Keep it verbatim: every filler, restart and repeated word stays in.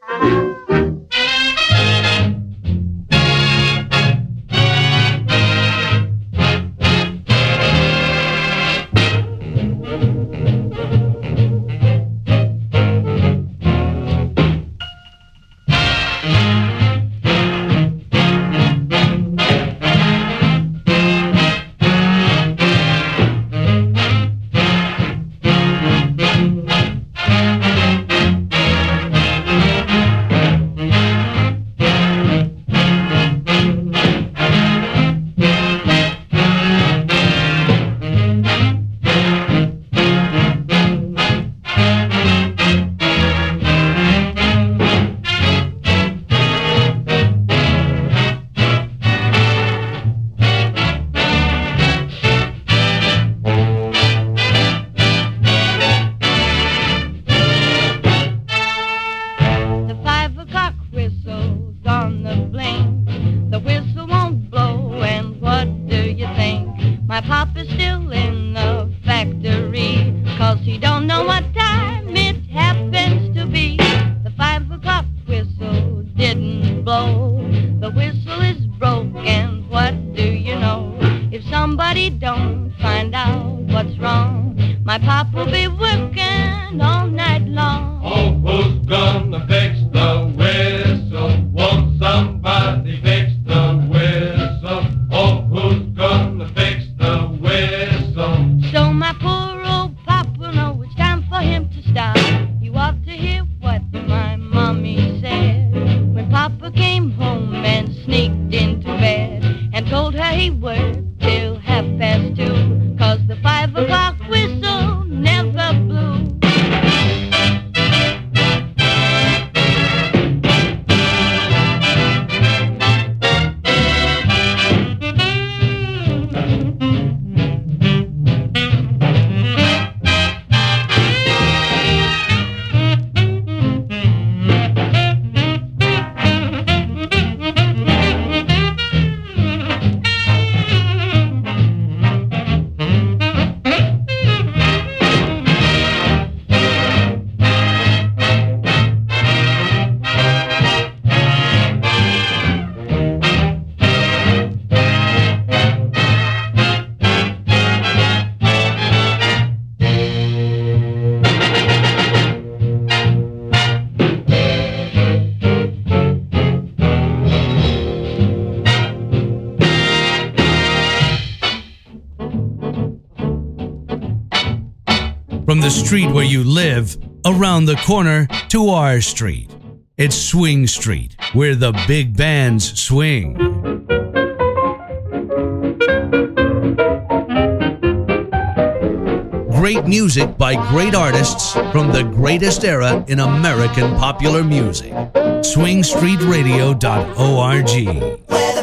From the street where you live, around the corner to our street. It's Swing Street, where the big bands swing. Great music by great artists from the greatest era in American popular music. swing street radio dot org.